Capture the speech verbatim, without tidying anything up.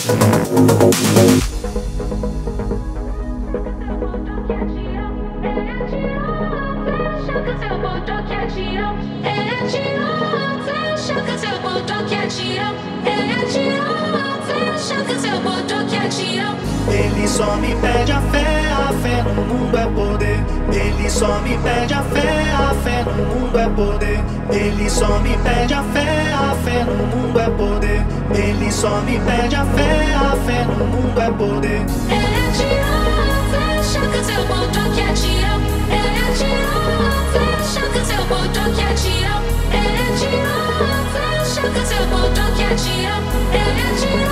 Ele só me pede a fé, a fé no mundo é poder. Ele só me pede a fé, a fé no mundo é poder. Ele só me pede a fé, a fé no mundo é poder. Ele só me pede a fé, a fé no mundo é poder. Ele te ama, fecha que seu botou que atira. Ele te ama, fecha que seu botou que atira. Ele te ama, fecha que seu botou que atira. Ele te ama.